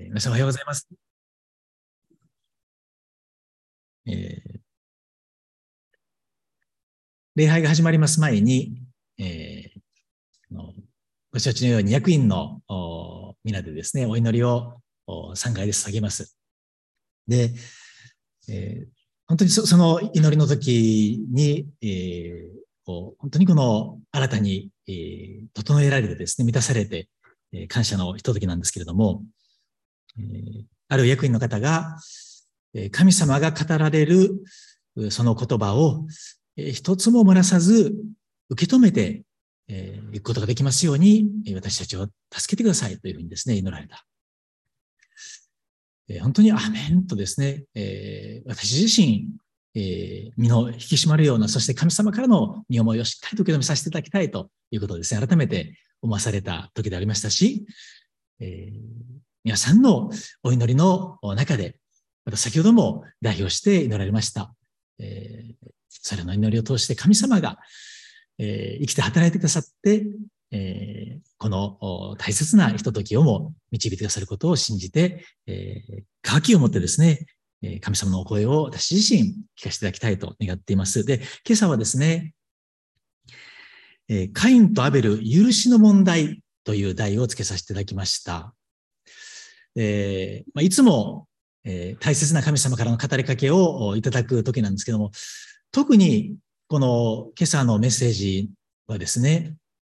皆さんおはようございます。えー礼拝が始まります前に、えーご承知のように役員の皆でですね、お祈りを3回で捧げます。で、本当にその祈りの時に、本当にこの新たに、整えられてですね、満たされて、感謝のひとときなんですけれども、ある役員の方が、神様が語られるその言葉を一つも漏らさず受け止めていくことができますように、私たちを助けてくださいというふうにですね、祈られた。本当にアーメンとですね、私自身、身の引き締まるような、そして神様からの身思いをしっかりと受け止めさせていただきたいということをですね、改めて思わされた時でありましたし、皆さんのお祈りの中で、また先ほども代表して祈られました。それの祈りを通して神様が、生きて働いてくださって、この大切なひとときをも導いてくださることを信じて、渇きを持ってですね、神様のお声を私自身聞かせていただきたいと願っています。で、今朝はですね、カインとアベル許しの問題という題をつけさせていただきました。いつも、大切な神様からの語りかけをいただく時なんですけども、特にこの今朝のメッセージはですね、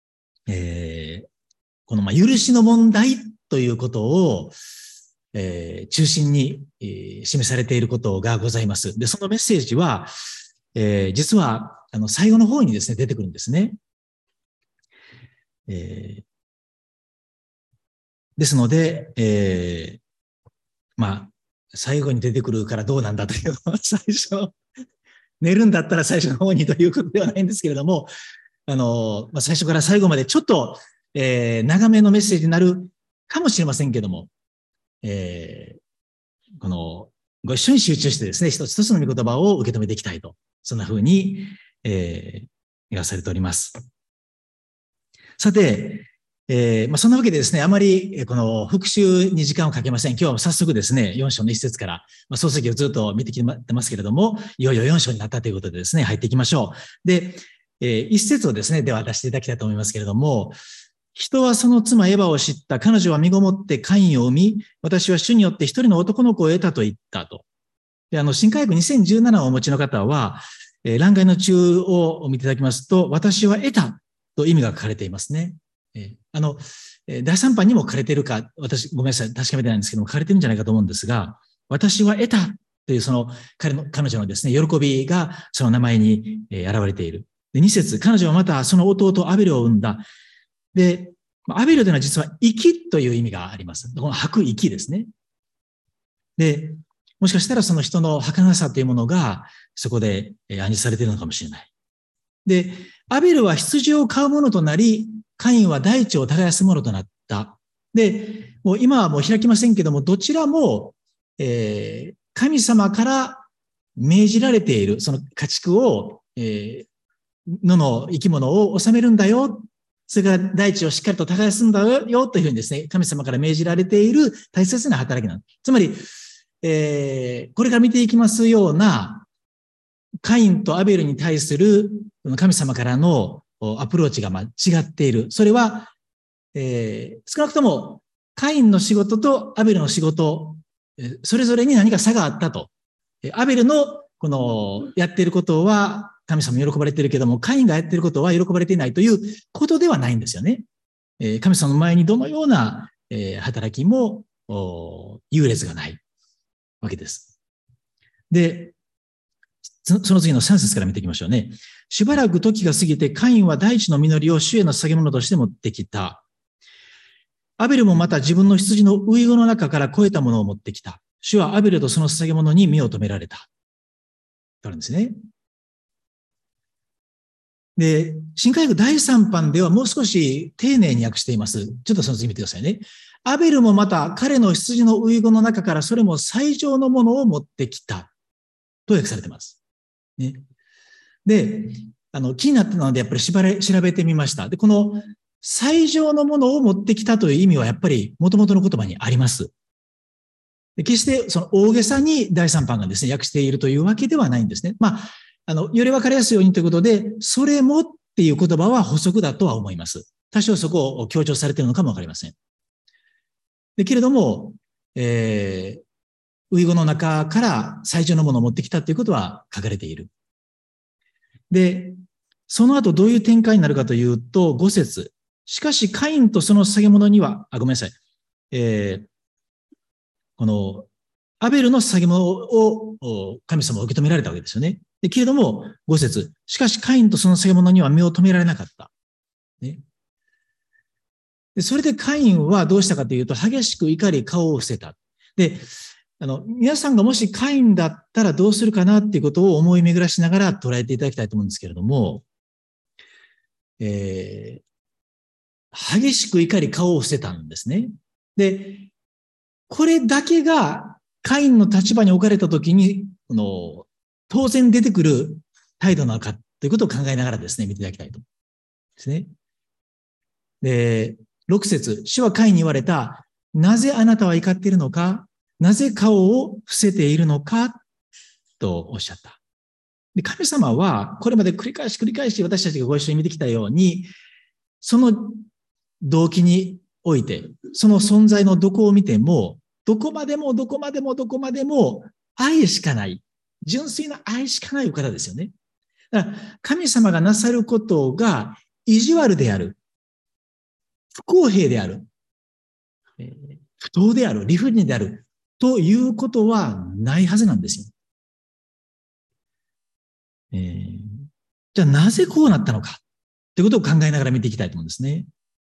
この許しの問題ということを、中心に、示されていることがございます。で、そのメッセージは、実は最後の方にですね、出てくるんですね。ですので、最後に出てくるからどうなんだというのは最初、寝るんだったら最初の方にということではないんですけれども、最初から最後までちょっと、長めのメッセージになるかもしれませんけども、この、ご一緒に集中してですね、一つ一つの御言葉を受け止めていきたいと、そんな風に、言わされております。さて、そんなわけでですね、あまりこの復習に時間をかけません。今日は早速ですね、4章の一節から、漱石をずっと見てきてますけれども、いよいよ4章になったということでですね、入っていきましょう。で、一節をですね、では出していただきたいと思いますけれども、人はその妻エヴァを知った。彼女は身ごもってカインを産み、私は主によって一人の男の子を得たと言ったと。で、新科学2017をお持ちの方は、欄外の中を見ていただきますと、私は得たと意味が書かれていますね。第3版にも書かれているか、私、ごめんなさい、確かめてないんですけども、書かれてるんじゃないかと思うんですが、私は得たというその彼女のですね、喜びがその名前に現れている。で、2節、彼女はまたその弟アベルを産んだ。で、アベルというのは実は息という意味があります。この吐く息ですね。で、もしかしたらその人の儚さというものがそこで暗示されているのかもしれない。で、アベルは羊を飼うものとなり、カインは大地を耕すものとなった。で、もう今はもう開きませんけども、どちらも、神様から命じられている、その家畜を、野の生き物を治めるんだよ。それから大地をしっかりと耕すんだよというふうにですね、神様から命じられている大切な働きなんです。つまり、これから見ていきますような、カインとアベルに対する神様からのアプローチが違っている。それは、少なくともカインの仕事とアベルの仕事、それぞれに何か差があったと。アベルのこのやっていることは神様に喜ばれているけども、カインがやっていることは喜ばれていないということではないんですよね。神様の前にどのような働きも優劣がないわけです。で、その次の3節から見ていきましょうね。しばらく時が過ぎて、カインは大地の実りを主への捧げ物として持ってきた。アベルもまた自分の羊のウイゴの中から肥えたものを持ってきた。主はアベルとその捧げ物に身を止められた。とあるんですね。で、新科学第3版ではもう少し丁寧に訳しています。ちょっとその次見てくださいね。アベルもまた彼の羊のウイゴの中からそれも最上のものを持ってきた。と訳されています。ね、で、気になったのでやっぱり調べてみました。で、この最上のものを持ってきたという意味はやっぱり元々の言葉にあります。 決してその大げさに第三版がですね、訳しているというわけではないんですね。より分かりやすいようにということで、それもっていう言葉は補足だとは思います。多少そこを強調されているのかもわかりません。けれども、ウイ語の中から最初のものを持ってきたということは書かれている。で、その後どういう展開になるかというと、5節。しかし、カインとその捧げ物には、ごめんなさい。この、アベルの捧げ物を神様は受け止められたわけですよね。けれども、5節。しかし、カインとその捧げ物には目を留められなかった。ね。で、それでカインはどうしたかというと、激しく怒り顔を伏せた。で、皆さんがもしカインだったらどうするかなっていうことを思い巡らしながら捉えていただきたいと思うんですけれども、激しく怒り顔を伏せたんですね。で、これだけがカインの立場に置かれたときに、当然出てくる態度なのかということを考えながらですね、見ていただきたいと。ですね。で、6節、主はカインに言われた。なぜあなたは怒っているのか、なぜ顔を伏せているのかとおっしゃった。で、神様はこれまで繰り返し私たちがご一緒に見てきたように、その動機において、その存在のどこを見ても、どこまでも愛しかない、純粋な愛しかないお方ですよね。だから神様がなさることが意地悪である、不公平である、不当である、理不尽であるということはないはずなんですよ。じゃあなぜこうなったのかということを考えながら見ていきたいと思うんですね。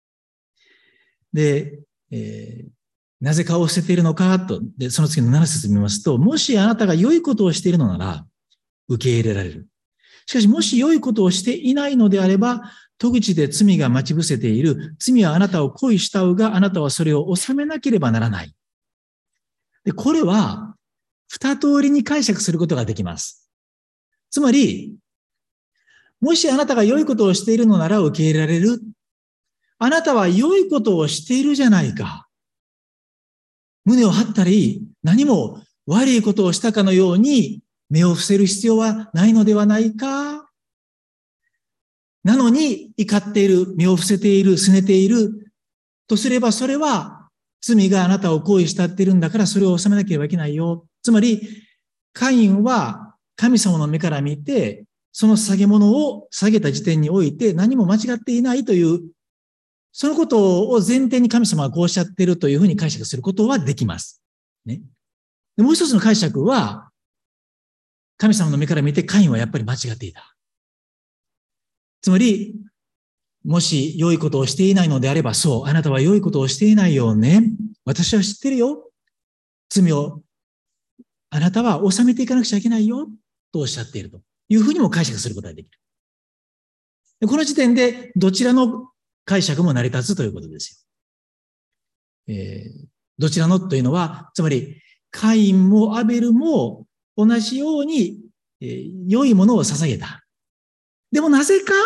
で、なぜ顔を捨てているのかと、で、その次の7節見ますと、もしあなたが良いことをしているのなら受け入れられる。しかしもし良いことをしていないのであれば、戸口で罪が待ち伏せている。罪はあなたを恋したうが、あなたはそれを収めなければならない。で、これは二通りに解釈することができます。つまり、もしあなたが良いことをしているのなら受け入れられる。あなたは良いことをしているじゃないか。胸を張ったり、何も悪いことをしたかのように目を伏せる必要はないのではないか。なのに怒っている、目を伏せている、拗ねているとすれば、それは罪があなたを行為したっているんだから、それを収めなければいけないよ。つまり、カインは神様の目から見て、その下げ物を下げた時点において何も間違っていないという、そのことを前提に神様がこうおっしゃっているというふうに解釈することはできます。ね。でもう一つの解釈は、神様の目から見てカインはやっぱり間違っていた。つまり、もし良いことをしていないのであれば、そう、あなたは良いことをしていないよね。私は知ってるよ。罪をあなたは収めていかなくちゃいけないよ。とおっしゃっているというふうにも解釈することができる。でこの時点でどちらの解釈も成り立つということですよ。どちらのというのは、つまり、カインもアベルも同じように、良いものを捧げた。でもなぜか、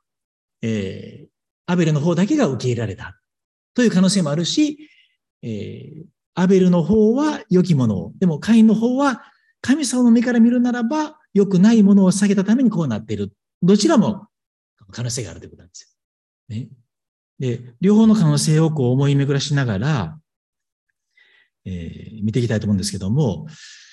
アベルの方だけが受け入れられたという可能性もあるし、アベルの方は良きものを、でもカインの方は神様の目から見るならば良くないものを下げたためにこうなっている。どちらも可能性があるということなんですよ。ね。で、両方の可能性をこう思い巡らしながら、見ていきたいと思うんですけども、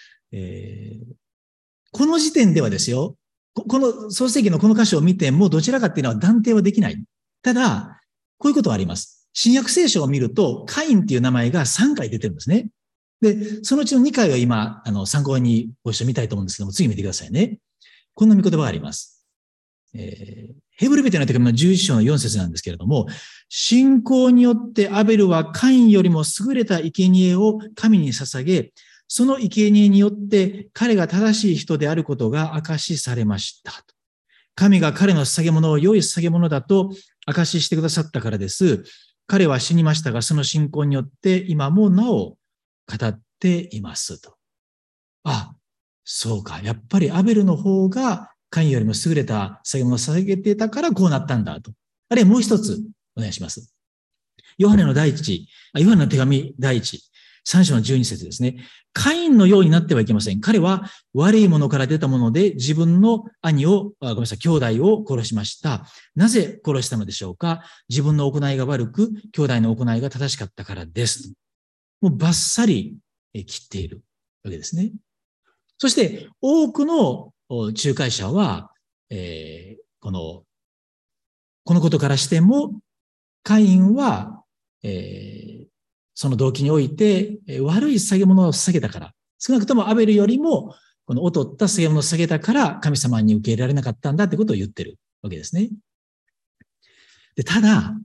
この時点ではですよ、この創世記のこの箇所を見てもどちらかっていうのは断定はできない。ただ、こういうことはあります。新約聖書を見ると、カインっていう名前が3回出てるんですね。で、そのうちの2回は今、参考にご一緒見たいと思うんですけども、次見てくださいね。こんな見言葉があります。ヘブル人への手紙の11章の4節なんですけれども、信仰によってアベルはカインよりも優れた生贄を神に捧げ、その生贄によって彼が正しい人であることが証しされました。神が彼の捧げ物を良い捧げ物だと証ししてくださったからです。彼は死にましたが、その信仰によって今もなお語っていますと。あ、そうか。やっぱりアベルの方がカインよりも優れた捧げ物を捧げていたからこうなったんだと。あるいはもう一つお願いします。ヨハネの手紙第一。 3章の12節ですね。カインのようになってはいけません。彼は悪いものから出たもので自分の兄弟を殺しました。なぜ殺したのでしょうか？自分の行いが悪く、兄弟の行いが正しかったからです。もうバッサリ切っているわけですね。そして多くの仲介者は、このことからしても、カインは、その動機において、悪い捧げ物を捧げたから、少なくともアベルよりも、この劣った捧げ物を捧げたから、神様に受け入れられなかったんだってことを言ってるわけですね。で、ただ、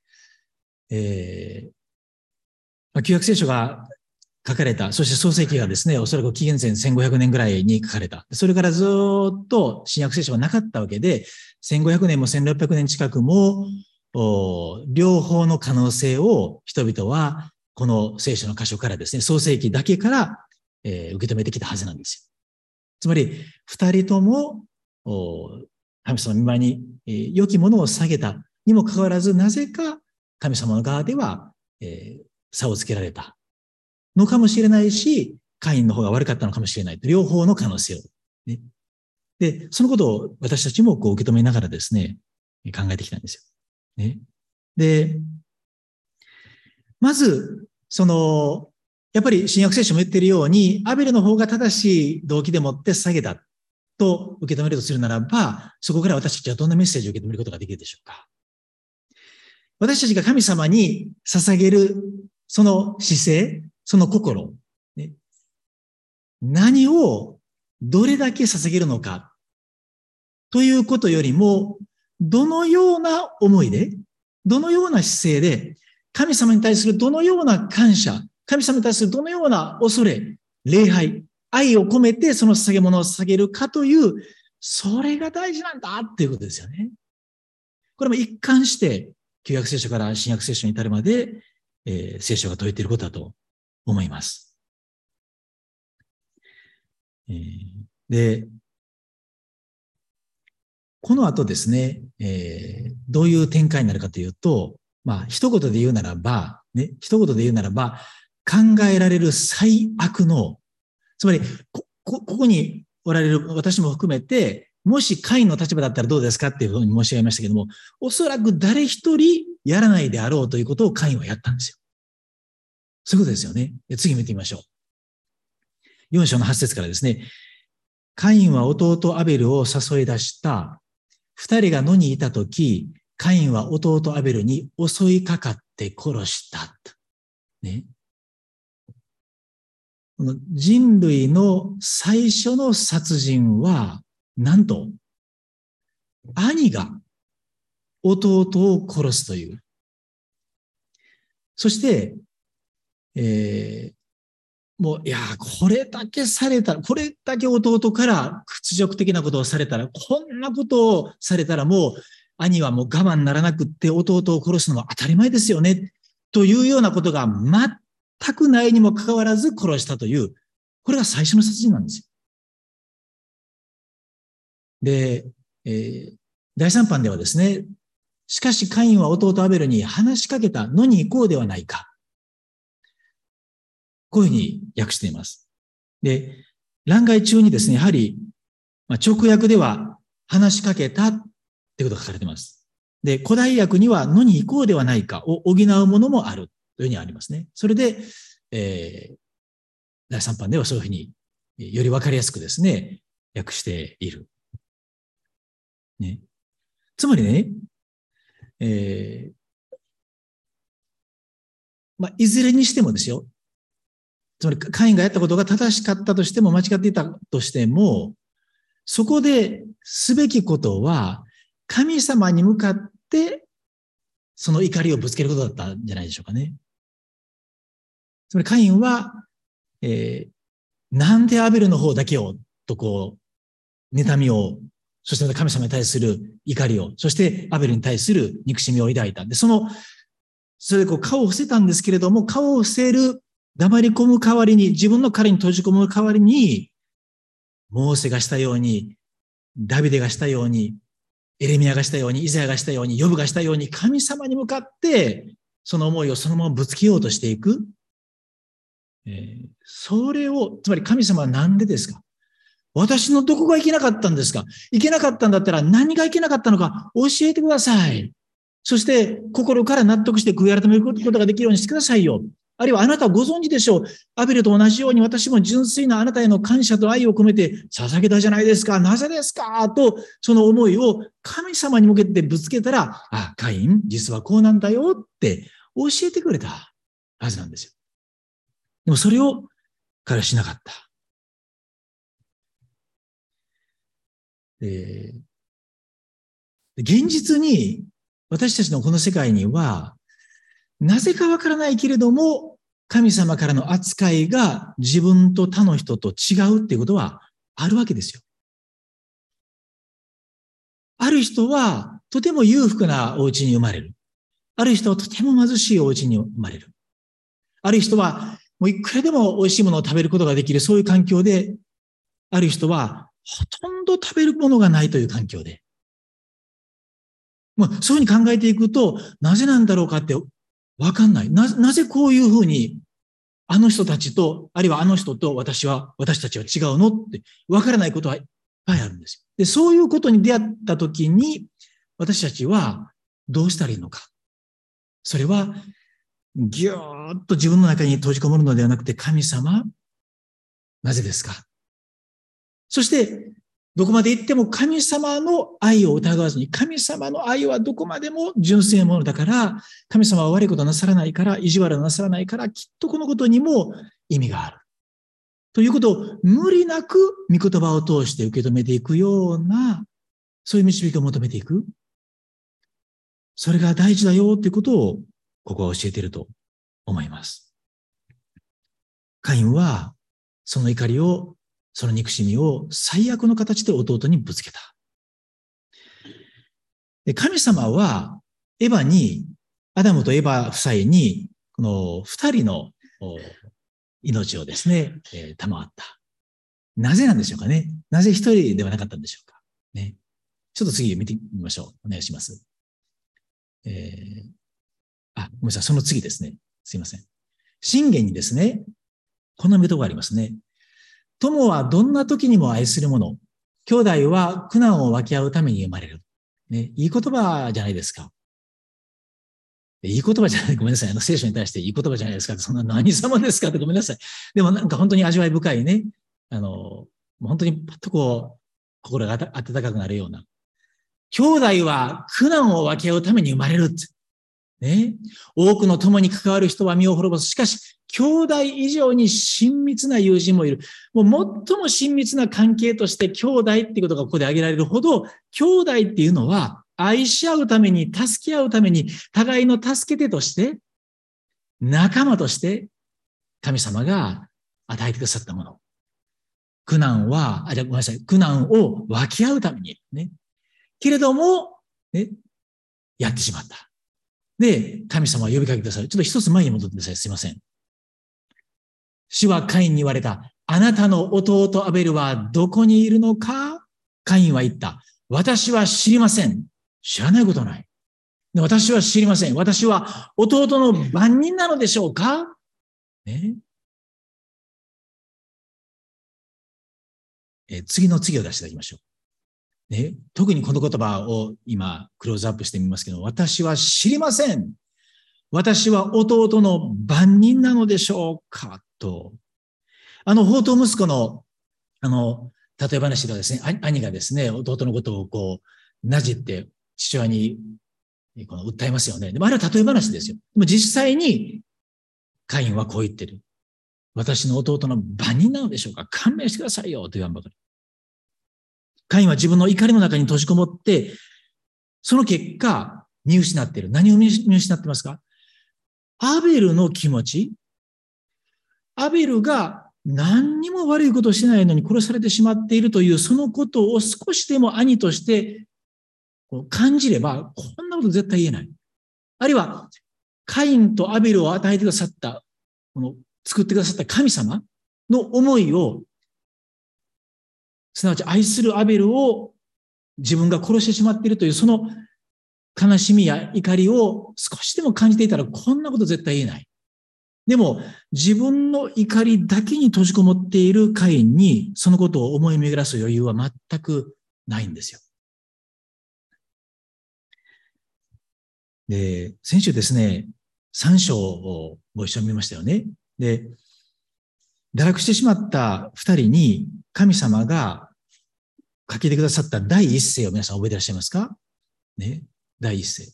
旧約聖書が書かれた、そして創世記がですね、おそらく紀元前1500年ぐらいに書かれた。それからずっと新約聖書がなかったわけで、1500年も1600年近くも、両方の可能性を人々はこの聖書の箇所からですね、創世記だけから、受け止めてきたはずなんですよ。つまり、二人とも、神様の御前に、良きものを下げたにもかかわらず、なぜか神様の側では、差をつけられたのかもしれないし、カインの方が悪かったのかもしれない。両方の可能性を、ね。で、そのことを私たちもこう受け止めながらですね、考えてきたんですよ。ね。で、まず、やっぱり新約聖書も言っているように、アベルの方が正しい動機でもって下げたと受け止めるとするならば、そこから私たちはどんなメッセージを受け止めることができるでしょうか。私たちが神様に捧げるその姿勢、その心、ね、何をどれだけ捧げるのかということよりも、どのような思いで、どのような姿勢で、神様に対するどのような感謝、神様に対するどのような恐れ、礼拝、愛を込めてその捧げ物を捧げるかという、それが大事なんだっていうことですよね。これも一貫して、旧約聖書から新約聖書に至るまで、聖書が説いていることだと思います。で、この後ですね、どういう展開になるかというと、一言で言うならば、考えられる最悪の、つまり、ここにおられる私も含めて、もしカインの立場だったらどうですかっていうふうに申し上げましたけども、おそらく誰一人やらないであろうということをカインはやったんですよ。そういうことですよね。次見てみましょう。4章の8節からですね、カインは弟アベルを誘い出した。二人が野にいたとき、カインは弟アベルに襲いかかって殺した。ね。この人類の最初の殺人は、なんと、兄が弟を殺すという。そして、もう、これだけされたら、これだけ弟から屈辱的なことをされたら、こんなことをされたらもう、兄はもう我慢ならなくって弟を殺すのは当たり前ですよね。というようなことが全くないにもかかわらず殺したという、これが最初の殺人なんですよ。で、第三版ではですね、しかしカインは弟アベルに話しかけたのに行こうではないか。こういうふうに訳しています。で、欄外中にですね、やはり、直訳では話しかけたってことが書かれています。で、古代訳にはのに行こうではないかを補うものもあるというふうにありますね。それで、第3版ではそういうふうによりわかりやすくですね、訳している。ね。つまりね、いずれにしてもですよ。つまり、カインがやったことが正しかったとしても、間違っていたとしても、そこですべきことは、神様に向かって、その怒りをぶつけることだったんじゃないでしょうかね。つまり、カインは、なんでアベルの方だけを、と妬みを、そしてまた神様に対する怒りを、そしてアベルに対する憎しみを抱いた。で、それで顔を伏せたんですけれども、顔を伏せる、黙り込む代わりに、自分の彼に閉じ込む代わりに、モーセがしたように、ダビデがしたように、エレミヤがしたように、イザヤがしたように、ヨブがしたように、神様に向かって、その思いをそのままぶつけようとしていく。 それを、つまり神様は何でですか？私のどこがいけなかったんですか？いけなかったんだったら何がいけなかったのか教えてください。そして心から納得して悔い改めることができるようにしてくださいよ。あるいはあなたはご存知でしょう。アベルと同じように私も純粋なあなたへの感謝と愛を込めて捧げたじゃないですか。なぜですかと、その思いを神様に向けてぶつけたら、あ、カイン、実はこうなんだよって教えてくれたはずなんですよ。でもそれを彼はしなかった。現実に私たちのこの世界には、なぜかわからないけれども、神様からの扱いが自分と他の人と違うっていうことはあるわけですよ。ある人はとても裕福なお家に生まれる。ある人はとても貧しいお家に生まれる。ある人はもういくらでも美味しいものを食べることができる、そういう環境で、ある人はほとんど食べるものがないという環境で。そういうふうに考えていくと、なぜなんだろうかってわかんない。なぜこういうふうに、あの人たちと、あるいはあの人と私たちは違うのってわからないことはいっぱいあるんですよ。で、そういうことに出会ったときに、私たちはどうしたらいいのか。それは、ぎゅーっと自分の中に閉じこもるのではなくて、神様、なぜですか？そして、どこまで行っても神様の愛を疑わずに、神様の愛はどこまでも純粋なものだから、神様は悪いことなさらないから、意地悪なさらないから、きっとこのことにも意味がある。ということを無理なく御言葉を通して受け止めていくような、そういう導きを求めていく。それが大事だよということを、ここは教えていると思います。カインは、その怒りを、その憎しみを最悪の形で弟にぶつけた。で、神様は、エヴァに、アダムとエヴァ夫妻に、この二人の命をですね、賜った。なぜなんでしょうかね。なぜ一人ではなかったんでしょうか。ね。ちょっと次見てみましょう。お願いします。ごめんなさい。その次ですね。すいません。箴言にですね、この見とこがありますね。友はどんな時にも愛するもの。兄弟は苦難を分け合うために生まれる。ね、いい言葉じゃないですか。いい言葉じゃない、ごめんなさい。聖書に対していい言葉じゃないですか。そんな何様ですかってごめんなさい。でもなんか本当に味わい深いね。本当にパッとこう、心が温かくなるような。兄弟は苦難を分け合うために生まれるって。ね。多くの友に関わる人は身を滅ぼす。しかし、兄弟以上に親密な友人もいる。もう最も親密な関係として兄弟っていうことがここで挙げられるほど、兄弟っていうのは愛し合うために、助け合うために、互いの助け手として、仲間として、神様が与えてくださったもの。苦難は、ごめんなさい、苦難を分け合うために、ね。けれども、ね、やってしまった。で、神様は呼びかけてください。ちょっと一つ前に戻ってください。すいません。主はカインに言われた。あなたの弟アベルはどこにいるのか？カインは言った。私は知りません。知らないことない。私は知りません。私は弟の番人なのでしょうか？ね。次の次を出していただきましょう。ね。特にこの言葉を今クローズアップしてみますけど、私は知りません。私は弟の番人なのでしょうかと。放蕩息子の、例え話ではですね、兄がですね、弟のことをこう、なじって父親に訴えますよね。でもあれは例え話ですよ。でも実際に、カインはこう言ってる。私の弟の番人なのでしょうか？勘弁してくださいよと言わんばかり。カインは自分の怒りの中に閉じこもって、その結果、見失っている。何を見失ってますか？アベルの気持ち。アベルが何にも悪いことをしないのに殺されてしまっているという、そのことを少しでも兄として感じれば、こんなこと絶対言えない。あるいは、カインとアベルを与えてくださった、作ってくださった神様の思いを、すなわち愛するアベルを自分が殺してしまっているという、その悲しみや怒りを少しでも感じていたら、こんなこと絶対言えない。 でも、自分の怒りだけに閉じこもっているカインに、そのことを思い巡らす余裕は全くないんですよ。で、先週ですね、3章をご一緒に見ましたよね。で、堕落してしまった2人に神様が書きてくださった第一声を皆さん覚えていらっしゃいますかね、第一声。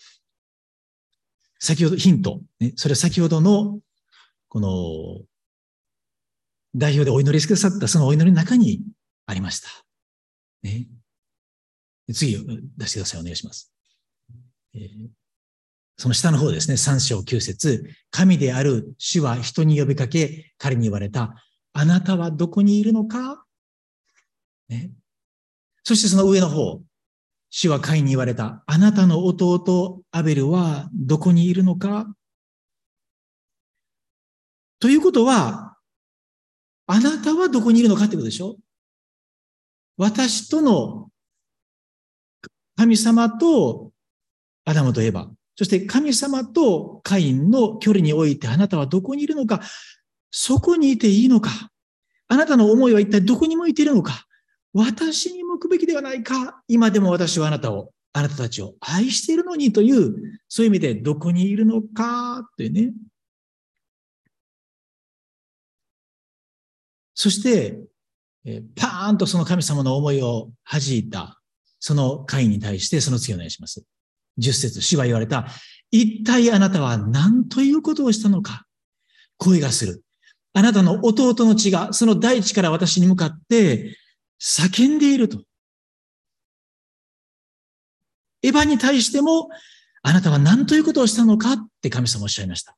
先ほど、ヒント。ね、それは先ほどの、この、代表でお祈りしてくださったそのお祈りの中にありました。ね、次、出してください。お願いします。その下の方ですね、3章9節。神である主は人に呼びかけ、彼に言われた。あなたはどこにいるのか、ね、そしてその上の方。主はカインに言われた。あなたの弟アベルはどこにいるのか。ということは、あなたはどこにいるのかってことでしょ。私との神様とアダムとエバ、そして神様とカインの距離においてあなたはどこにいるのか、そこにいていいのか、あなたの思いは一体どこに向いているのか、私に向くべきではないか、今でも私はあなたたちを愛しているのにという、そういう意味でどこにいるのかというね。そして、パーンとその神様の思いを弾いた、そのカインに対してその次お願いします。10節、主は言われた。一体あなたは何ということをしたのか。声がする。あなたの弟の血がその大地から私に向かって叫んでいると。エヴァに対しても、あなたは何ということをしたのかって神様おっしゃいました。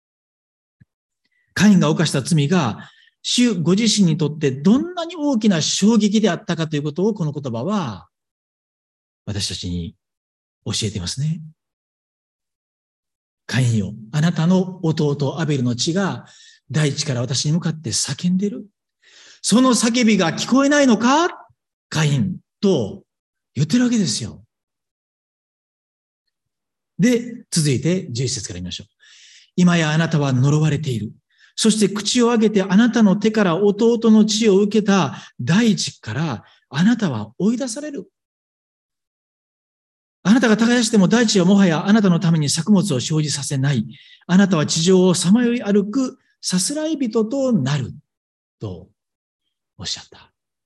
カインが犯した罪が、主ご自身にとってどんなに大きな衝撃であったかということを、この言葉は私たちに教えていますね。カインよ、あなたの弟アベルの血が大地から私に向かって叫んでいる。その叫びが聞こえないのか、カインと言ってるわけですよ。で、続いて11節から見ましょう。今やあなたは呪われている。そして口を上げてあなたの手から弟の血を受けた大地からあなたは追い出される。あなたが耕しても大地はもはやあなたのために作物を生じさせない。あなたは地上をさまよい歩くさすらい人となる。とおっしゃった。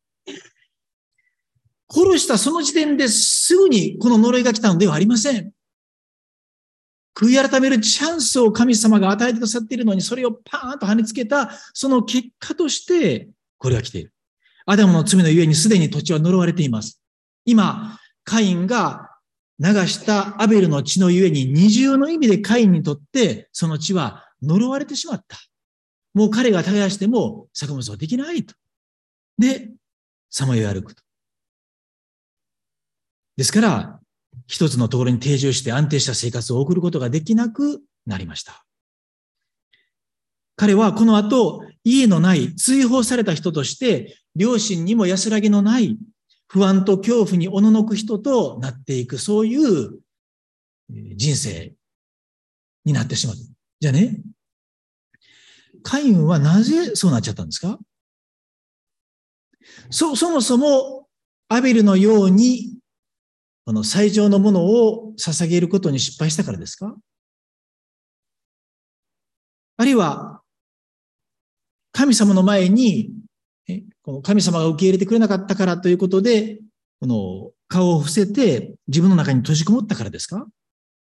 殺したその時点ですぐにこの呪いが来たのではありません。悔い改めるチャンスを神様が与えてくださっているのに、それをパーンと跳ねつけた、その結果として、これが来ている。アダムの罪のゆえにすでに土地は呪われています。今、カインが流したアベルの血のゆえに、二重の意味でカインにとって、その血は呪われてしまった。もう彼が耕しても作物はできないと。で、さまよい歩くと。ですから、一つのところに定住して安定した生活を送ることができなくなりました。彼はこの後、家のない、追放された人として、両親にも安らぎのない、不安と恐怖におののく人となっていく、そういう人生になってしまう。じゃあね、カインはなぜそうなっちゃったんですか？そもそも、アベルのように、この最上のものを捧げることに失敗したからですか？あるいは、神様の前に、この神様が受け入れてくれなかったからということで、この顔を伏せて自分の中に閉じこもったからですか？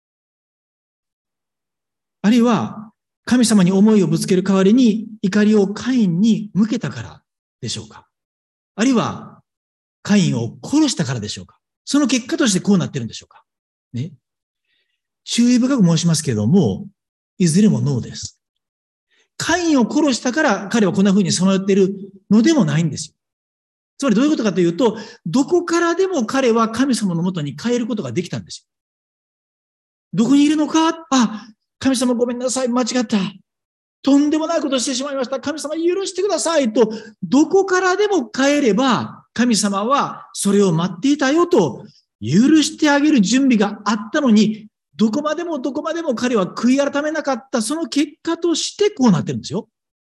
あるいは、神様に思いをぶつける代わりに怒りをカインに向けたからでしょうか？あるいは、カインを殺したからでしょうか？その結果としてこうなってるんでしょうかね。注意深く申しますけれども、いずれもノーです。カインを殺したから彼はこんな風にさまよっているのでもないんですよ。つまりどういうことかというと、どこからでも彼は神様のもとに帰ることができたんですよ。どこにいるのか？神様ごめんなさい、間違った。とんでもないことをしてしまいました。神様許してくださいと、どこからでも帰れば、神様はそれを待っていたよと、許してあげる準備があったのに、 どこまでもどこまでも彼は悔い改めなかった、その結果としてこうなってるんですよ。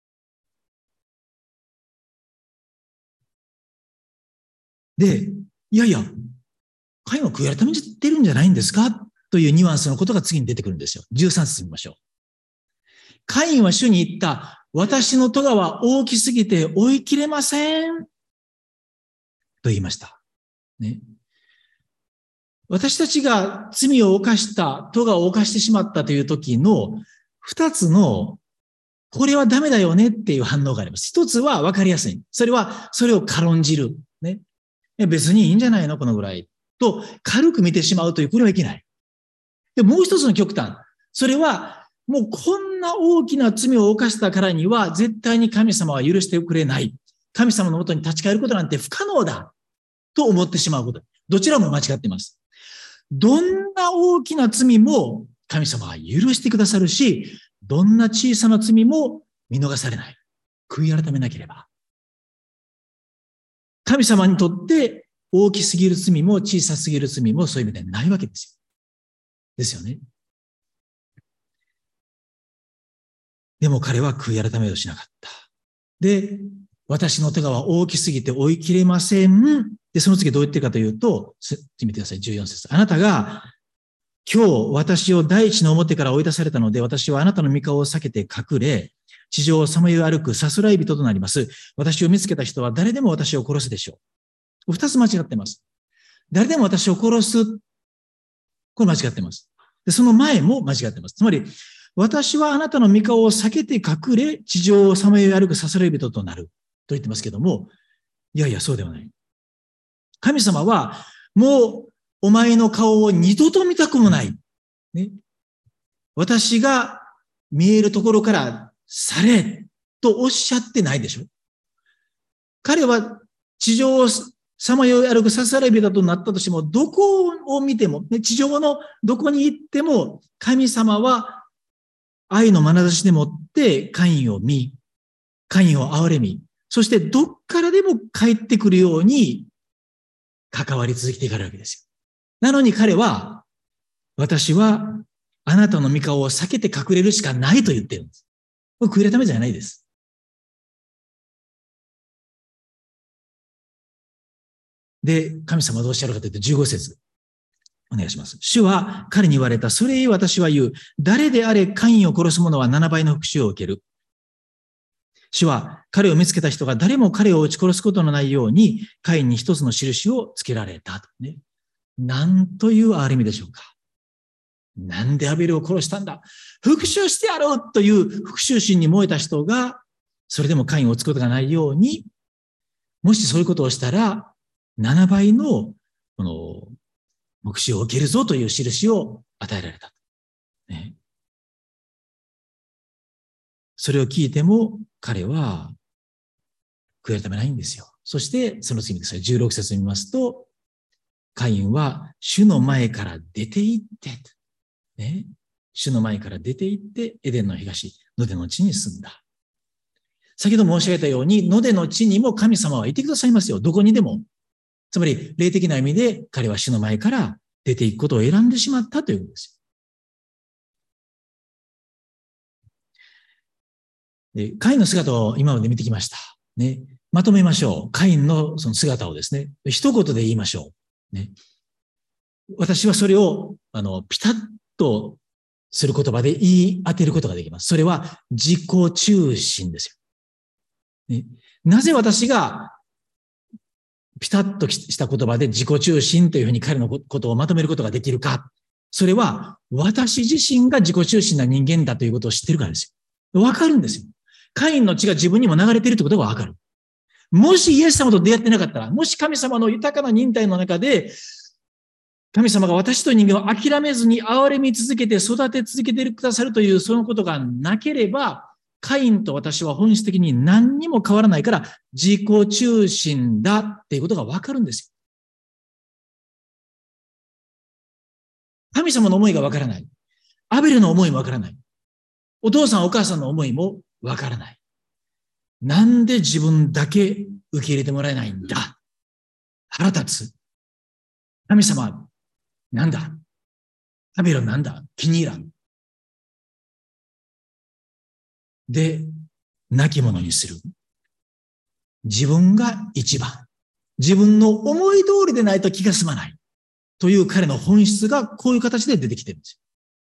で、いやいや、カインは悔い改めてるんじゃないんですかというニュアンスのことが次に出てくるんですよ。13節見ましょう。カインは主に言った。私の咎は大きすぎて追い切れません。と言いました。ね。私たちが罪を犯した、咎を犯してしまったという時の二つの、これはダメだよねっていう反応があります。一つは分かりやすい。それは、それを軽んじる。ね。別にいいんじゃないのこのぐらい。と、軽く見てしまうという、これはいけない。で、もう一つの極端。それは、もうこんな大きな罪を犯したからには、絶対に神様は許してくれない。神様のもとに立ち返ることなんて不可能だ。と思ってしまうこと。どちらも間違っています。どんな大きな罪も神様は許してくださるし、どんな小さな罪も見逃されない。悔い改めなければ。神様にとって大きすぎる罪も小さすぎる罪もそういう意味でないわけですよ。ですよね。でも彼は悔い改めをしなかった。で、私の手が大きすぎて追い切れません。で、その次どう言ってるかというと、見てください、14節。あなたが今日私を大地の表から追い出されたので、私はあなたの御顔を避けて隠れ、地上をさまよい歩くさすらい人となります。私を見つけた人は誰でも私を殺すでしょう。二つ間違っています。誰でも私を殺す。これ間違っています。で、その前も間違っています。つまり、私はあなたの御顔を避けて隠れ、地上をさまよい歩くさすらい人となる。と言ってますけども、いやいや、そうではない。神様は、もう、お前の顔を二度と見たくもない。ね。私が見えるところから去れとおっしゃってないでしょ。彼は地上をさまよい歩くささらびだとなったとしても、どこを見ても、ね、地上のどこに行っても、神様は愛の眼差しでもってカインを見、カインを憐れみ、そしてどっからでも帰ってくるように関わり続けていかれるわけですよ。なのに彼は、私はあなたの御顔を避けて隠れるしかないと言ってるんです。これ悔い改めじゃないです。で、神様はどうおっしゃるかというと15節。お願いします。主は彼に言われた。それゆえ私は言う。誰であれカインを殺す者は7倍の復讐を受ける。主は彼を見つけた人が誰も彼を撃ち殺すことのないように、カインに一つの印をつけられた。ね、なんという憐れみでしょうか。なんでアベルを殺したんだ。復讐してやろうという復讐心に燃えた人が、それでもカインを撃つことがないように、もしそういうことをしたら、7倍の、目視を受けるぞという印を与えられた。ね、それを聞いても彼は悔い改めないんですよ。そしてその次ですね、16節見ますと、カインは主の前から出て行って、ね、主の前から出て行ってエデンの東、野での地に住んだ。先ほど申し上げたように、野での地にも神様はいてくださいますよ。どこにでも。つまり、霊的な意味で彼は主の前から出ていくことを選んでしまったということですよ。で、カインの姿を今まで見てきました。ね。まとめましょう。カインのその姿をですね、一言で言いましょう。ね。私はそれを、ピタッとする言葉で言い当てることができます。それは自己中心ですよ。ね。なぜ私がピタッとした言葉で自己中心というふうに彼のことをまとめることができるか。それは私自身が自己中心な人間だということを知ってるからですよ。わかるんですよ。カインの血が自分にも流れているということがわかる。もしイエス様と出会ってなかったら、もし神様の豊かな忍耐の中で、神様が私という人間を諦めずに憐れみ続けて育て続けてくださるというそのことがなければ、カインと私は本質的に何にも変わらないから自己中心だっていうことがわかるんですよ。神様の思いがわからない。アベルの思いもわからない。お父さんお母さんの思いもわからない。なんで自分だけ受け入れてもらえないんだ。腹立つ。神様、なんだ。 アベルはなんだ気に入らん。で、亡き者にする。自分が一番。自分の思い通りでないと気が済まない。という彼の本質がこういう形で出てきてるんですよ。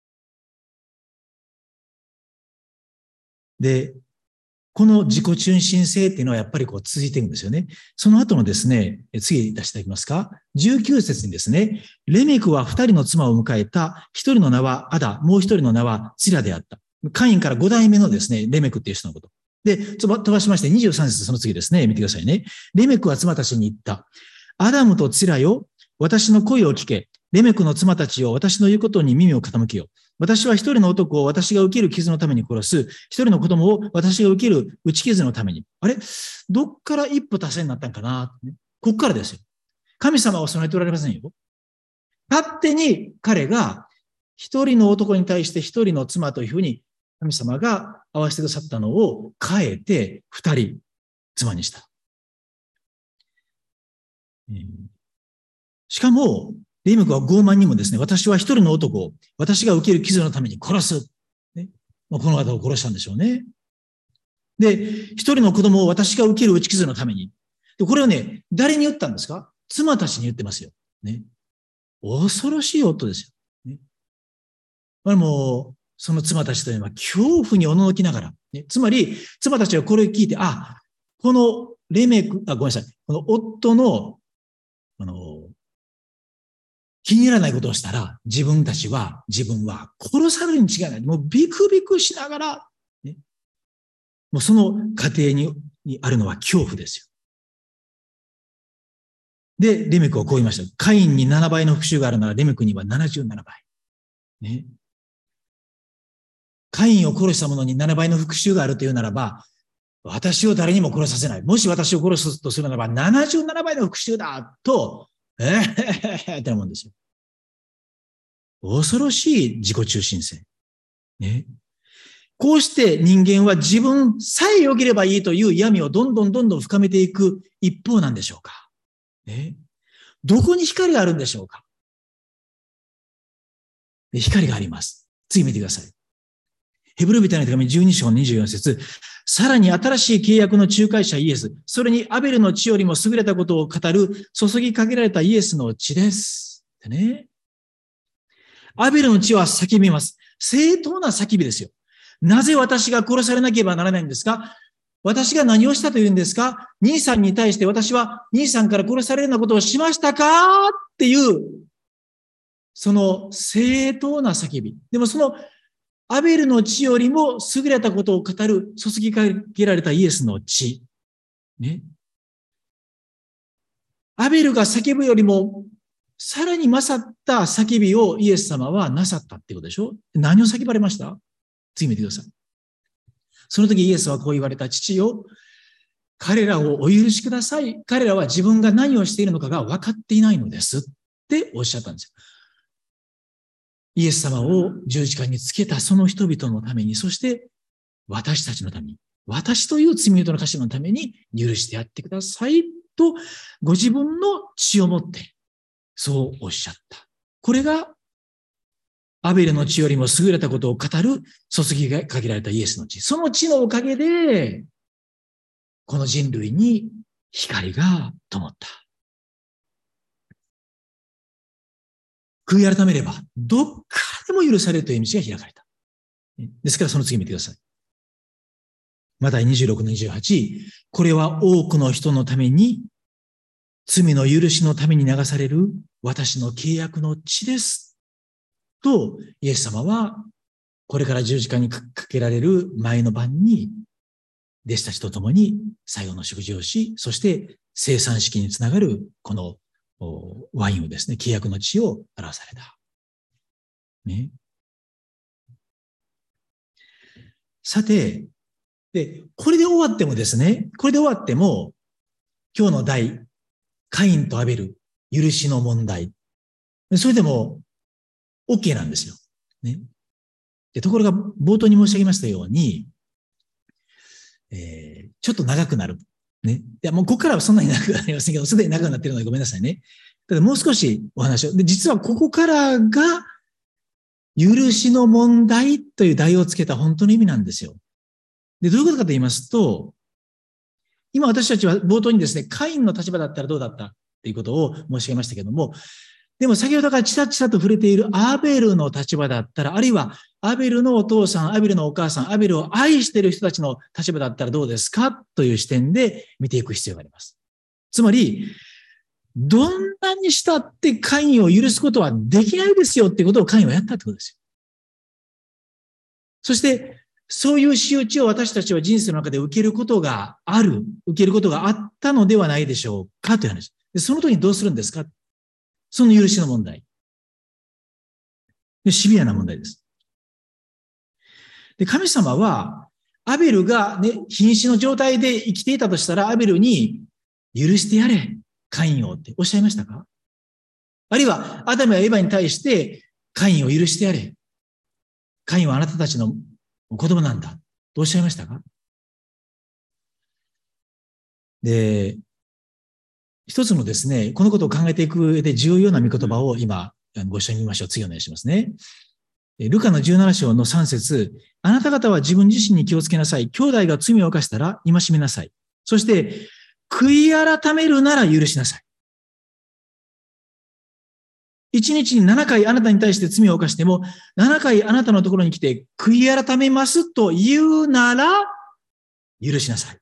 で、この自己中心性っていうのはやっぱりこう続いていくんですよね。その後のですね、次出していただきますか。19節にですね、レメクは2人の妻を迎えた。1人の名はアダ、もう1人の名はツィラであった。カインから5代目のですね、レメクっていう人のこと。で、飛ばしまして23節その次ですね、見てくださいね。レメクは妻たちに言った。アダムとツィラよ、私の声を聞け。レメクの妻たちよ、私の言うことに耳を傾けよ。私は一人の男を私が受ける傷のために殺す。一人の子供を私が受ける打ち傷のために。あれどっから一歩達成になったんかな、こっからですよ。神様は備えておられませんよ。勝手に彼が一人の男に対して一人の妻というふうに神様が合わせてくださったのを変えて二人妻にした。しかも、レメクは傲慢にもですね、私は一人の男を私が受ける傷のために殺す。ね、この方を殺したんでしょうね。で、一人の子供を私が受ける打ち傷のために。で、これをね、誰に言ったんですか？妻たちに言ってますよ。ね。恐ろしい夫ですよ。ね、これも、その妻たちというのは恐怖におののきながら、ね、つまり、妻たちはこれを聞いて、このレメク、ごめんなさい。この夫の、気に入らないことをしたら、自分は殺されるに違いない。もうビクビクしながら、ね、もうその過程にあるのは恐怖ですよ。で、レメクはこう言いました。カインに7倍の復讐があるなら、レメクには77倍。ね。カインを殺した者に7倍の復讐があるというならば、私を誰にも殺させない。もし私を殺すとするならば、77倍の復讐だと、って思うんですよ。恐ろしい自己中心性。ね。こうして人間は自分さえ良ければいいという闇をどんどん深めていく一方なんでしょうか。ね。どこに光があるんでしょうか。光があります。次見てください。ヘブル人への手紙12章24節。さらに新しい契約の仲介者イエス。それにアベルの血よりも優れたことを語る注ぎかけられたイエスの血です。でね。アベルの血は叫びます。正当な叫びですよ。なぜ私が殺されなければならないんですか？私が何をしたというんですか？兄さんに対して私は兄さんから殺されるようなことをしましたかっていう、その正当な叫び。でもそのアベルの血よりも優れたことを語る注ぎかけられたイエスの血。ね。アベルが叫ぶよりもさらに勝った叫びをイエス様はなさったってことでしょ？何を叫ばれました？次見てください。その時イエスはこう言われた。父よ、彼らをお許しください。彼らは自分が何をしているのかが分かっていないのですっておっしゃったんですよ。イエス様を十字架につけたその人々のために、そして私たちのために、私という罪人の頭のために許してやってくださいと、ご自分の血をもってそうおっしゃった。これがアベルの血よりも優れたことを語る注ぎがかけられたイエスの血。その血のおかげで、この人類に光が灯った。悔い改めれば、どっかでも許されるという道が開かれた。ですからその次見てください。マタイ26の28。これは多くの人のために、罪の許しのために流される私の契約の血です。と、イエス様は、これから十字架にかけられる前の晩に、弟子たちと共に最後の食事をし、そして生産式につながるこのワインをですね、契約の血を表された。ね。さて、で、これで終わってもですね、今日の題、カインとアベル、許しの問題。それでも OK なんですよ。ね。で、ところが冒頭に申し上げましたように、ちょっと長くなる。ね。いや、もうここからはそんなに長くなりませんけど、すでに長くなっているのでごめんなさいね。ただもう少しお話を。で、実はここからが許しの問題という題をつけた本当の意味なんですよ。で、どういうことかと言いますと、今私たちは冒頭にですね、カインの立場だったらどうだったっていうことを申し上げましたけども、でも先ほどからチラチラと触れているアベルの立場だったら、あるいはアベルのお父さん、アベルのお母さん、アベルを愛している人たちの立場だったらどうですかという視点で見ていく必要があります。つまり、どんなにしたってカインを許すことはできないですよっていうことをカインはやったってことですよ。そして、そういう仕打ちを私たちは人生の中で受けることがある、受けることがあったのではないでしょうかという話。で、その時にどうするんですか？その許しの問題。で、シビアな問題です。で、神様は、アベルがね、瀕死の状態で生きていたとしたら、アベルに許してやれ、カインをっておっしゃいましたか？あるいは、アダムやエヴァに対して、カインを許してやれ。カインはあなたたちの子供なんだ。とおっしゃいましたか？で、一つのですね、このことを考えていく上で重要な御言葉を今、ご一緒に見ましょう。次お願いしますね。ルカの17章の3節、あなた方は自分自身に気をつけなさい。兄弟が罪を犯したら戒めなさい。そして、悔い改めるなら許しなさい。1日に7回あなたに対して罪を犯しても、7回あなたのところに来て悔い改めますと言うなら、許しなさい。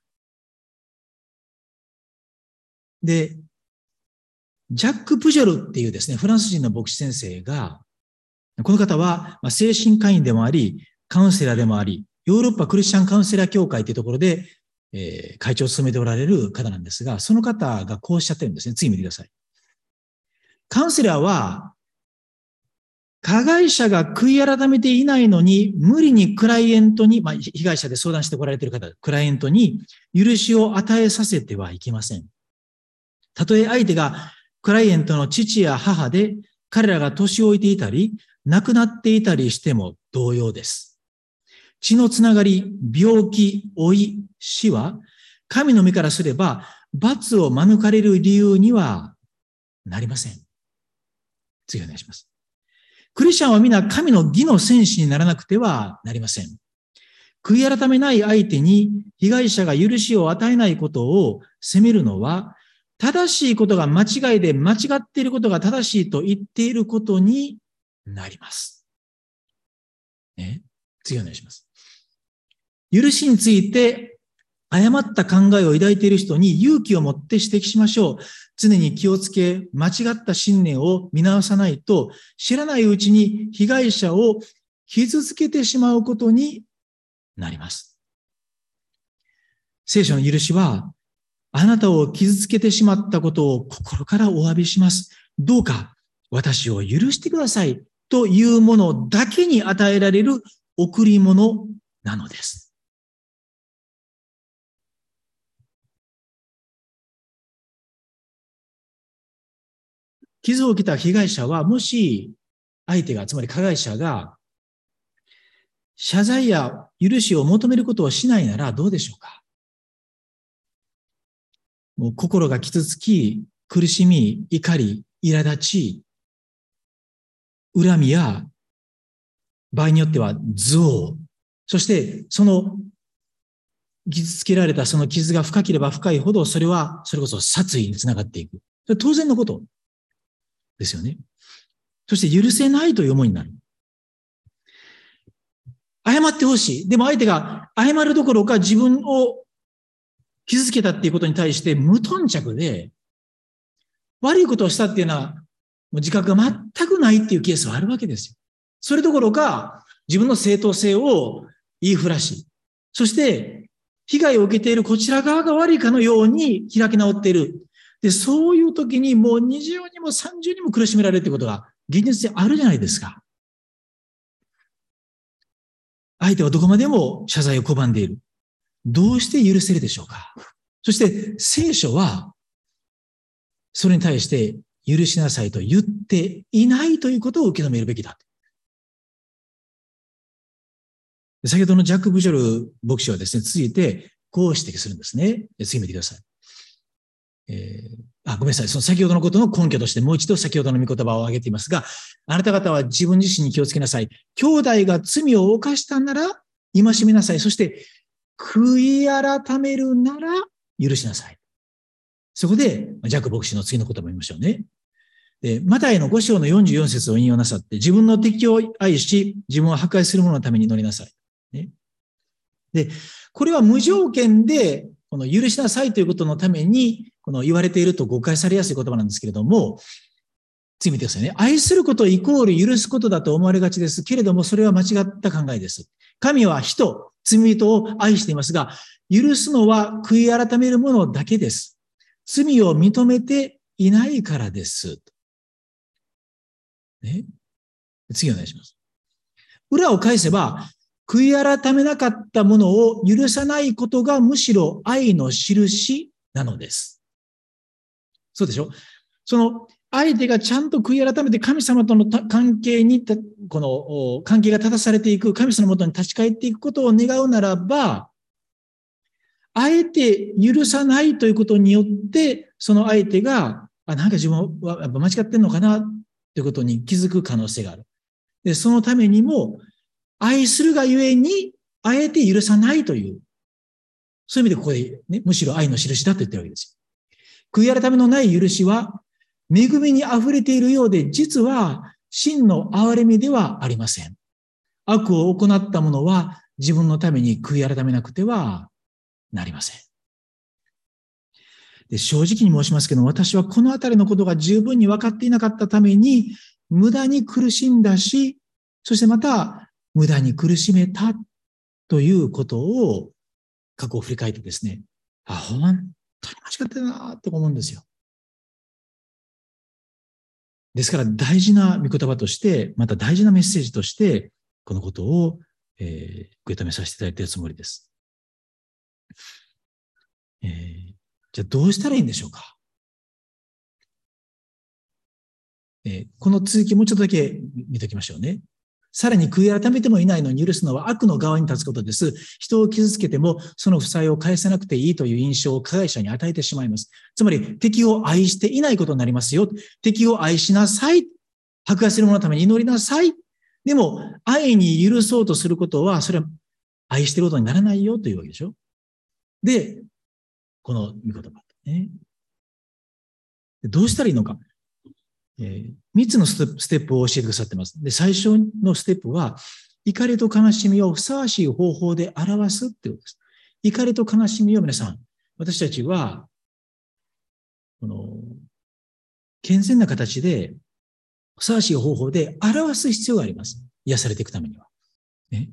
で、ジャック・プジョルっていうですね、フランス人の牧師先生が、この方は精神科医でもあり、カウンセラーでもあり、ヨーロッパクリスチャンカウンセラー協会というところで、会長を務めておられる方なんですが、その方がこうおっしゃってるんですね。次見てください。カウンセラーは、加害者が悔い改めていないのに、無理にクライエントに、被害者で相談してこられている方、クライエントに許しを与えさせてはいけません。たとえ相手がクライエントの父や母で、彼らが年老いていたり、亡くなっていたりしても同様です。血のつながり、病気、老い、死は、神の目からすれば、罰を免れる理由にはなりません。次お願いします。クリスチャンは皆神の義の戦士にならなくてはなりません。悔い改めない相手に被害者が許しを与えないことを責めるのは、正しいことが間違いで間違っていることが正しいと言っていることになります。ね、次お願いします。許しについて誤った考えを抱いている人に勇気を持って指摘しましょう。常に気をつけ、間違った信念を見直さないと、知らないうちに被害者を傷つけてしまうことになります。聖書の許しは、あなたを傷つけてしまったことを心からお詫びします。どうか私を許してくださいというものだけに与えられる贈り物なのです。傷を受けた被害者は、もし相手が、つまり加害者が謝罪や許しを求めることをしないならどうでしょうか。もう心が傷つき、苦しみ、怒り、苛立ち、恨みや、場合によっては憎悪、そしてその傷つけられたその傷が深ければ深いほど、それはそれこそ殺意につながっていく。それ当然のことですよね。そして許せないという思いになる。謝ってほしい。でも相手が謝るどころか自分を傷つけたっていうことに対して無頓着で、悪いことをしたっていうのは、もう自覚が全くないっていうケースはあるわけですよ。それどころか、自分の正当性を言いふらし、そして、被害を受けているこちら側が悪いかのように開き直っている。で、そういう時にもう20にも30にも苦しめられるってことが現実であるじゃないですか。相手はどこまでも謝罪を拒んでいる。どうして許せるでしょうか。そして聖書は、それに対して許しなさいと言っていないということを受け止めるべきだ。先ほどのジャック・ブジョル牧師はですね、続いてこう指摘するんですね。次見てください。 ごめんなさい。その先ほどのことの根拠としてもう一度先ほどの御言葉を挙げていますが、あなた方は自分自身に気をつけなさい。兄弟が罪を犯したなら戒めなさい。そして悔い改めるなら許しなさい。そこで、ジャック牧師の次の言葉を見ましょうね。で、マタイの5章の44節を引用なさって、自分の敵を愛し、自分を破壊する者のために祈りなさい。ね、で、これは無条件で、この許しなさいということのために、この言われていると誤解されやすい言葉なんですけれども、次見てくださいね。愛することイコール許すことだと思われがちですけれども、それは間違った考えです。神は人、罪人を愛していますが、許すのは悔い改めるものだけです。罪を認めていないからです。ね、次お願いします。裏を返せば、悔い改めなかったものを許さないことがむしろ愛の印なのです。そうでしょ？その相手がちゃんと悔い改めて神様との関係に、この関係が正されていく、神様のもとに立ち返っていくことを願うならば、あえて許さないということによって、その相手が、なんか自分はやっぱ間違ってんのかなということに気づく可能性がある。で、そのためにも、愛するがゆえに、あえて許さないという、そういう意味でここで、ね、むしろ愛の印だと言ってるわけですよ。悔い改めのない許しは、恵みに溢れているようで、実は真の憐れみではありません。悪を行った者は自分のために悔い改めなくてはなりません。で、正直に申しますけど、私はこのあたりのことが十分に分かっていなかったために、無駄に苦しんだし、そしてまた無駄に苦しめたということを過去を振り返ってですね、本当に間違ってるなと思うんですよ。ですから大事な御言葉として、また大事なメッセージとして、このことを、受け止めさせていただいているつもりです。じゃあどうしたらいいんでしょうか。この続きもうちょっとだけ見ておきましょうね。さらに悔い改めてもいないのに許すのは悪の側に立つことです。人を傷つけてもその負債を返さなくていいという印象を加害者に与えてしまいます。つまり敵を愛していないことになりますよ。敵を愛しなさい。迫害する者のために祈りなさい。でも愛に許そうとすることはそれは愛していることにならないよというわけでしょ。で、この御言葉、ね。どうしたらいいのか。3つのステップを教えてくださっています。で、最初のステップは、怒りと悲しみをふさわしい方法で表すっていうことです。怒りと悲しみを皆さん、私たちは、健全な形で、ふさわしい方法で表す必要があります。癒されていくためには。ね、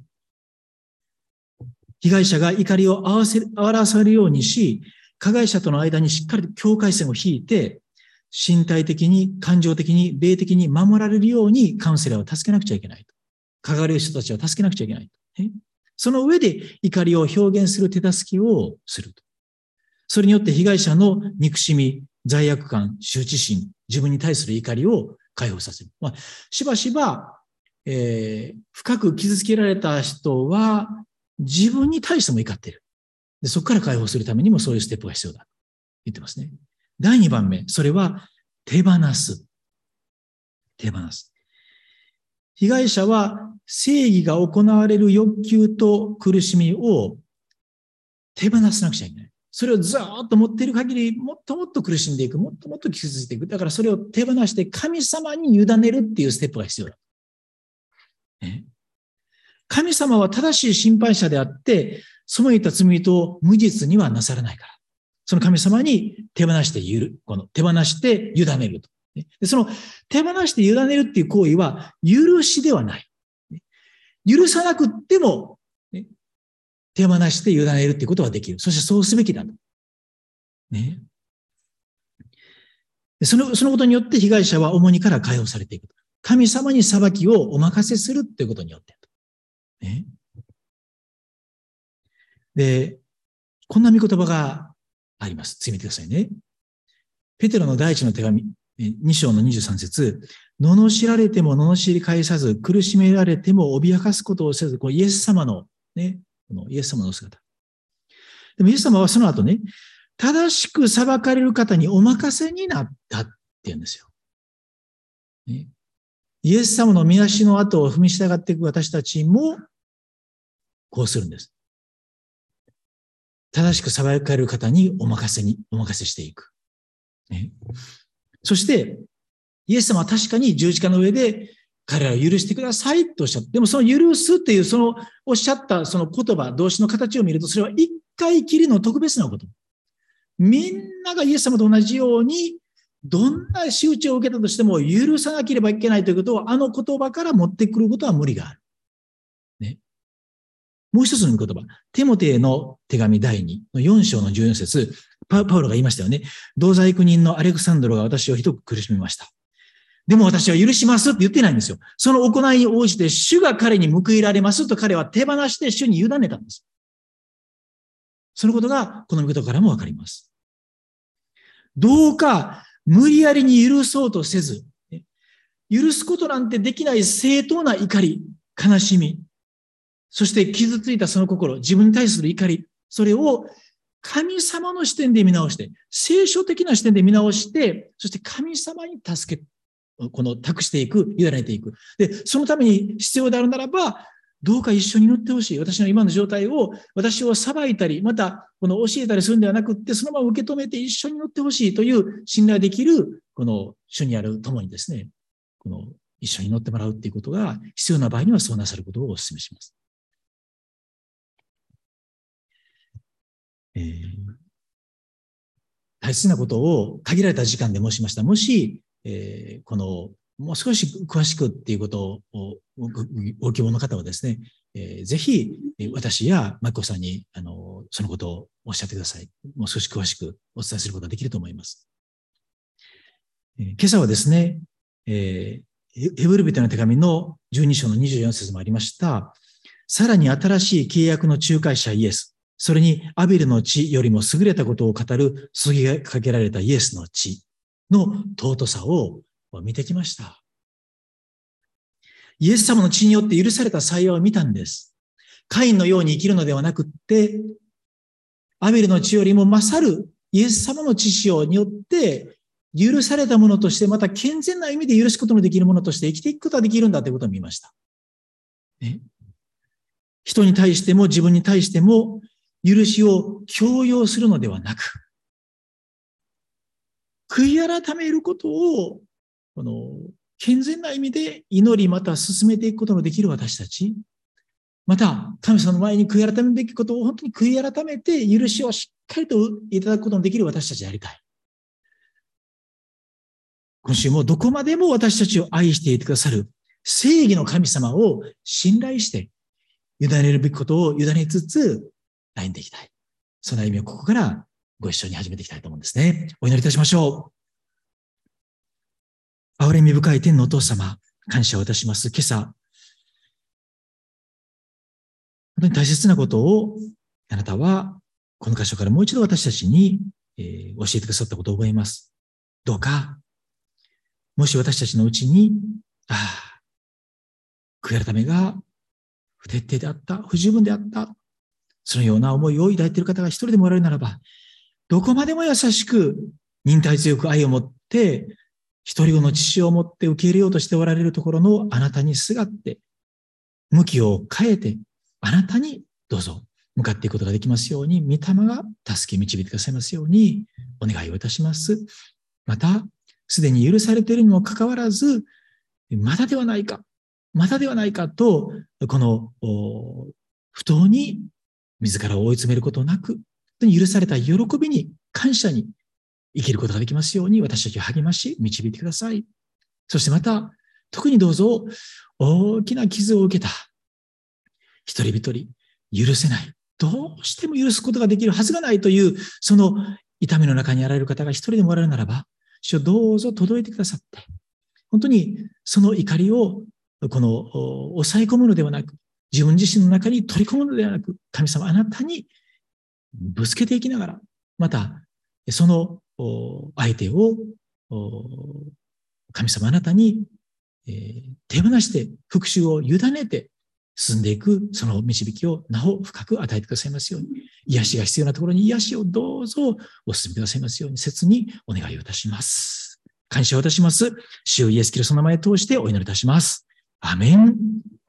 被害者が怒りを表せるようにし、加害者との間にしっかりと境界線を引いて、身体的に、感情的に、霊的に守られるようにカウンセラーを助けなくちゃいけないと。かかる人たちを助けなくちゃいけないと。その上で怒りを表現する手助けをすると。それによって被害者の憎しみ、罪悪感、羞恥心、自分に対する怒りを解放させる。しばしば、深く傷つけられた人は自分に対しても怒っている。で、そこから解放するためにもそういうステップが必要だと言ってますね。第2番目、それは手放す。手放す。被害者は正義が行われる欲求と苦しみを手放さなくちゃいけない。それをずーっと持っている限り、もっともっと苦しんでいく、もっともっと傷ついていく。だからそれを手放して神様に委ねるっていうステップが必要だ。神様は正しい審判者であって、背いた罪人を無実にはなさらないから。その神様に手放して手放して委ねると。で、その手放して委ねるっていう行為は許しではない。許さなくっても、手放して委ねるっていうことはできる。そしてそうすべきだと。ね。そのことによって被害者は重荷から解放されていく。神様に裁きをお任せするということによって。ね。で、こんな御言葉があります。次見てくださいね。ペテロの第一の手紙、2章の23節。罵られても罵り返さず、苦しめられても脅かすことをせず、このイエス様の、ね、このイエス様の姿。でもイエス様はその後ね、 正しく裁かれる方にお任せになったって言うんですよ。ね、イエス様の御足の後を踏み従っていく私たちも、こうするんです。正しく裁かれる方にお任せしていく。ね、そして、イエス様は確かに十字架の上で彼らを許してくださいとおっしゃった。でもその許すっていうそのおっしゃったその言葉、動詞の形を見るとそれは一回きりの特別なこと。みんながイエス様と同じようにどんな仕打ちを受けたとしても許さなければいけないということをあの言葉から持ってくることは無理がある。ね。もう一つの言葉、テモテへの手紙第2の4章の14節、パウロが言いましたよね。同罪苦人のアレクサンドロが私をひどく苦しめました。でも私は許しますって言ってないんですよ。その行いに応じて主が彼に報いられますと彼は手放して主に委ねたんです。そのことがこの御言葉からもわかります。どうか無理やりに許そうとせず、許すことなんてできない正当な怒り、悲しみ、そして傷ついたその心、自分に対する怒り、それを神様の視点で見直して、聖書的な視点で見直して、そして神様に託していく、委ねていく。で、そのために必要であるならば、どうか一緒に乗ってほしい。私の今の状態を、私を裁いたり、また、教えたりするんではなくって、そのまま受け止めて一緒に乗ってほしいという信頼できる、主にある友にですね、一緒に乗ってもらうっていうことが必要な場合にはそうなさることをお勧めします。大切なことを限られた時間で申しました。もし、もう少し詳しくっていうことをご希望の方はですね、ぜひ私やマキコさんにそのことをおっしゃってください。もう少し詳しくお伝えすることができると思います。今朝はですね、ヘブル人の手紙の12章の24節もありました。さらに新しい契約の仲介者イエス、それにアベルの血よりも優れたことを語る注ぎかけられたイエスの血の尊さを見てきました。イエス様の血によって許された幸いを見たんです。カインのように生きるのではなくって、アベルの血よりも勝るイエス様の血潮によって許されたものとして、また健全な意味で許すことのできるものとして生きていくことができるんだということを見ました。ね、人に対しても自分に対しても許しを強要するのではなく、悔い改めることを、健全な意味で祈りまた進めていくことのできる私たち、また神様の前に悔い改めるべきことを本当に悔い改めて許しをしっかりといただくことのできる私たちでありたい。今週もどこまでも私たちを愛していてくださる正義の神様を信頼して委ねるべきことを委ねつつ歩んでいきたい。その歩みをここからご一緒に始めていきたいと思うんですね。お祈りいたしましょう。憐れみ深い天のお父様、感謝をいたします。今朝、本当に大切なことをあなたはこの箇所からもう一度私たちに、教えてくださったことを覚えます。どうか、もし私たちのうちに、悔い改めが不徹底であった、不十分であった、そのような思いを抱いている方が一人でもおられるならば、どこまでも優しく、忍耐強く愛を持って、一人子の父を持って受け入れようとしておられるところのあなたにすがって、向きを変えて、あなたにどうぞ向かっていくことができますように、御霊が助け導いてくださいますようにお願いをいたします。また、すでに許されているにもかかわらず、まだではないかと、この不当に自らを追い詰めることなく、許された喜びに、感謝に生きることができますように、私たちを励まし、導いてください。そしてまた、特にどうぞ、大きな傷を受けた、一人一人、許せない。どうしても許すことができるはずがないという、その痛みの中にあられる方が一人でもおられるならば、主をどうぞ届いてくださって、本当にその怒りを、抑え込むのではなく、自分自身の中に取り込むのではなく、神様あなたにぶつけていきながら、また、その相手を、神様あなたに手放して復讐を委ねて、 進んでいく、その導きをなお深く与えてくださいますように、癒しが必要なところに癒しをどうぞお進みくださいますように、切にお願いをいたします。感謝をいたします。主イエスキリストの名前を通してお祈りいたします。アメン。